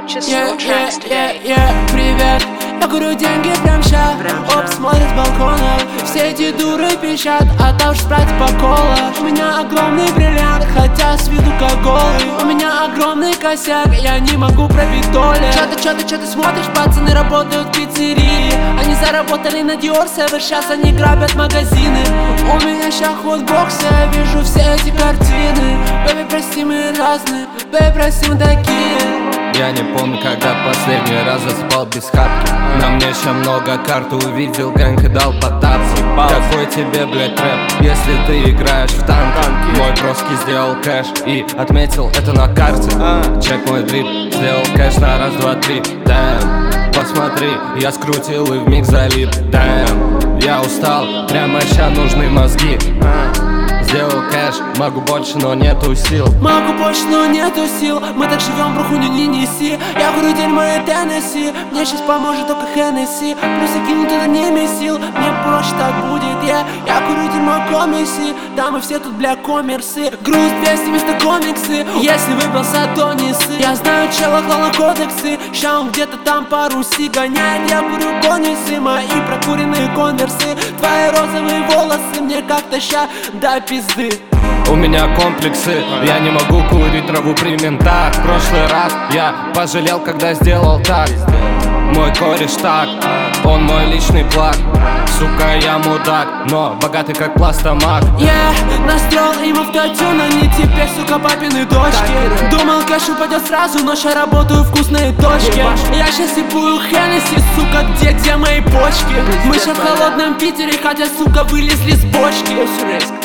purchase your tracks today. Привет, я курю деньги прям ща. Оп, смотрит с балкона. Все эти дуры пищат, а там ж спрайт по кола. У меня огромный бриллиант, хотя с виду как голый. У меня огромный косяк, я не могу пробить доли. Чё ты смотришь, пацаны работают в пиццерии. Они заработали на Dior Savage, сейчас они грабят магазины. У меня ща худбокс, я вижу все эти картины. Бэби, прости, мы разные, бэби, прости, мы такие. Я не помню, когда последний раз заспал без хапки. На мне еще много карт, увидел гэнг и дал по тапке. Какой тебе, блядь, трэп, если ты играешь в танки? Мой броски сделал кэш и отметил это на карте. Чек мой дрип, сделал кэш на раз, два, три. Дэм, посмотри, я скрутил и вмиг залип. Дэм, я устал, прямо ща нужны мозги. Сделал кэш, могу больше, но нету сил. Могу больше, но нету сил. Мы так живем, брухуню не неси. Я курю дерьмо и Теннесси. Мне сейчас поможет только Хеннесси. Плюс я кину туда не месил. Мне проще так будет, я курю дерьмо комисси. Да мы все тут, бля, коммерсы. Груз 200 вместо комиксы. Если выпил сатонисы. Я знаю чела, клала кодексы. Ща он где-то там по Руси гоняет. Я курю бонисы, мои прокуренные конверсы. Твои розовые волосы мне как-то ща до пизды. У меня комплексы, я не могу курить траву при ментах. В прошлый раз я пожалел, когда сделал так. Мой кореш так, он мой личный плаг. Сука, я мудак, но богатый как пластомат. Я настроил им автотюн, они теперь, сука, папины дочки. Думал, кэш упадет сразу, но ща работаю в вкусной точке. Я щас сипую Хеннесси, сука, где мои почки? Мы ща в холодном Питере, хотя, сука, вылезли с бочки.